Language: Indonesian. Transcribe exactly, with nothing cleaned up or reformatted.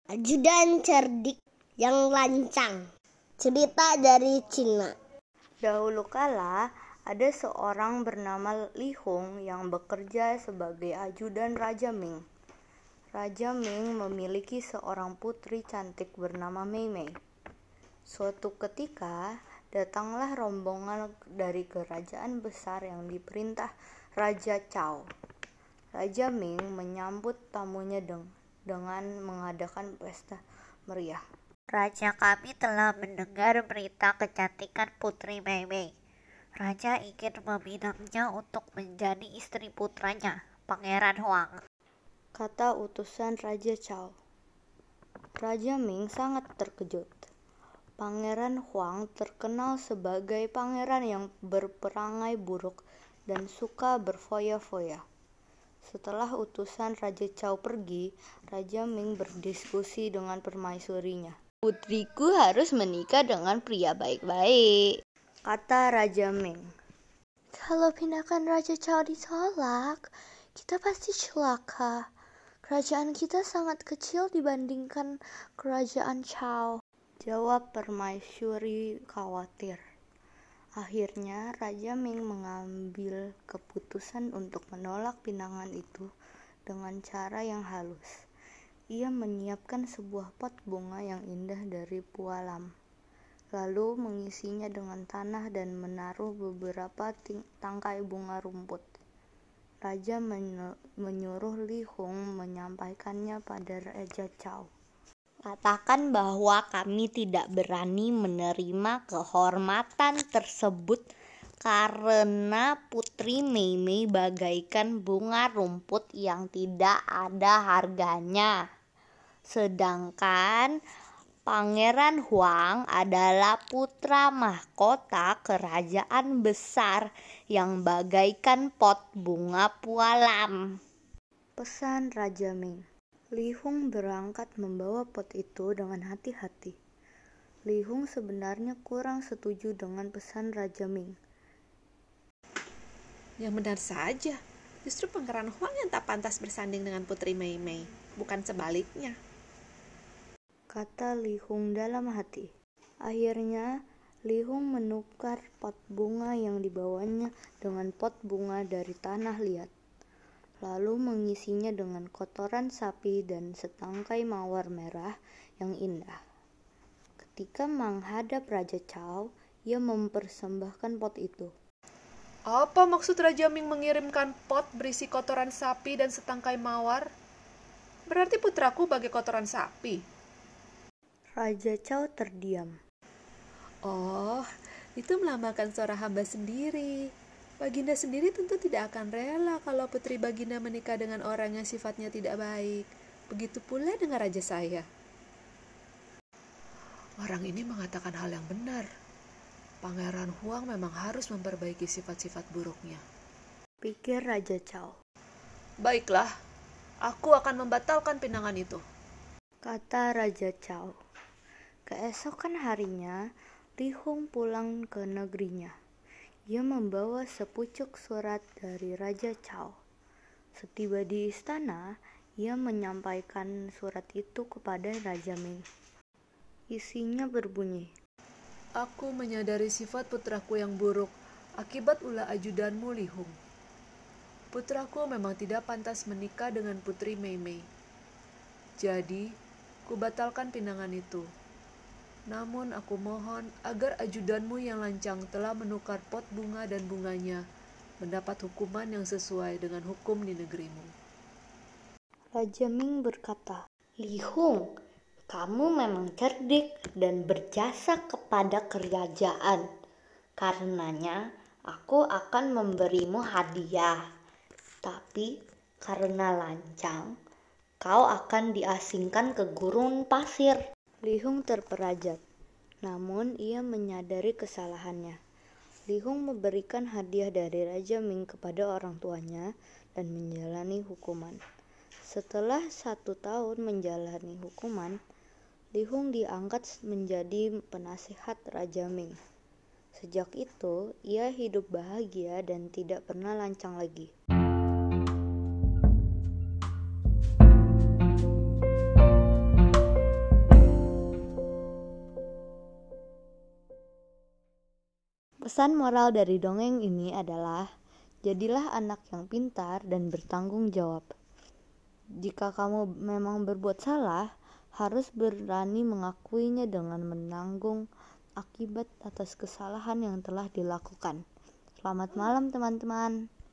Ajudan cerdik yang lancang. Cerita dari Cina. Dahulu kala, ada seorang bernama Li Hong yang bekerja sebagai ajudan Raja Ming. Raja Ming memiliki seorang putri cantik bernama Mei Mei. Suatu ketika, datanglah rombongan dari kerajaan besar yang diperintah Raja Cao. Raja Ming menyambut tamunya deng- dengan mengadakan pesta meriah. Raja kami telah mendengar berita kecantikan Putri Mei Mei. Raja ingin meminangnya untuk menjadi istri putranya, Pangeran Huang, kata utusan Raja Cao. Raja Ming sangat terkejut. Pangeran Huang terkenal sebagai pangeran yang berperangai buruk dan suka berfoya-foya. Setelah utusan Raja Cao pergi, Raja Ming berdiskusi dengan permaisurinya. Putriku harus menikah dengan pria baik-baik, kata Raja Ming. Kalau tindakan Raja Cao ditolak, kita pasti celaka. Kerajaan kita sangat kecil dibandingkan kerajaan Cao, jawab permaisuri khawatir. Akhirnya Raja Ming mengambil keputusan untuk menolak pinangan itu dengan cara yang halus. Ia menyiapkan sebuah pot bunga yang indah dari Pualam, lalu mengisinya dengan tanah dan menaruh beberapa ting- tangkai bunga rumput. Raja men- menyuruh Li Hong menyampaikannya pada Raja Cao. Katakan bahwa kami tidak berani menerima kehormatan tersebut karena Putri Mei Mei bagaikan bunga rumput yang tidak ada harganya. Sedangkan Pangeran Huang adalah putra mahkota kerajaan besar yang bagaikan pot bunga Pualam. Pesan Raja Ming. Li Hong berangkat membawa pot itu dengan hati-hati. Li Hong sebenarnya kurang setuju dengan pesan Raja Ming. Yang benar saja, justru Pangeran Huang yang tak pantas bersanding dengan Putri Mei Mei, bukan sebaliknya, kata Li Hong dalam hati. Akhirnya, Li Hong menukar pot bunga yang dibawanya dengan pot bunga dari tanah liat, lalu mengisinya dengan kotoran sapi dan setangkai mawar merah yang indah. Ketika menghadap Raja Cao, ia mempersembahkan pot itu. Apa maksud Raja Ming mengirimkan pot berisi kotoran sapi dan setangkai mawar? Berarti putraku bagai kotoran sapi. Raja Cao terdiam. Oh, itu melambangkan suara hamba sendiri. Baginda sendiri tentu tidak akan rela kalau putri Baginda menikah dengan orang yang sifatnya tidak baik. Begitu pula dengan raja saya. Orang ini mengatakan hal yang benar. Pangeran Huang memang harus memperbaiki sifat-sifat buruknya, pikir Raja Cao. Baiklah, aku akan membatalkan pinangan itu, kata Raja Cao. Keesokan harinya, Li Hong pulang ke negerinya. Ia membawa sepucuk surat dari Raja Cao. Setiba di istana, ia menyampaikan surat itu kepada Raja Ming. Isinya berbunyi, Aku menyadari sifat putraku yang buruk akibat ulah ajudanmu Li Hong. Putraku memang tidak pantas menikah dengan Putri Mei Mei. Jadi, kubatalkan pinangan itu. Namun aku mohon agar ajudanmu yang lancang telah menukar pot bunga dan bunganya mendapat hukuman yang sesuai dengan hukum di negerimu. Raja Ming berkata, Li Hong, kamu memang cerdik dan berjasa kepada kerajaan. Karenanya, aku akan memberimu hadiah. Tapi karena lancang, kau akan diasingkan ke gurun pasir. Li Hong terperajat, namun ia menyadari kesalahannya. Li Hong memberikan hadiah dari Raja Ming kepada orang tuanya dan menjalani hukuman. Setelah satu tahun menjalani hukuman, Li Hong diangkat menjadi penasihat Raja Ming. Sejak itu, ia hidup bahagia dan tidak pernah lancang lagi. Pesan moral dari dongeng ini adalah, jadilah anak yang pintar dan bertanggung jawab. Jika kamu memang berbuat salah, harus berani mengakuinya dengan menanggung akibat atas kesalahan yang telah dilakukan. Selamat malam teman-teman.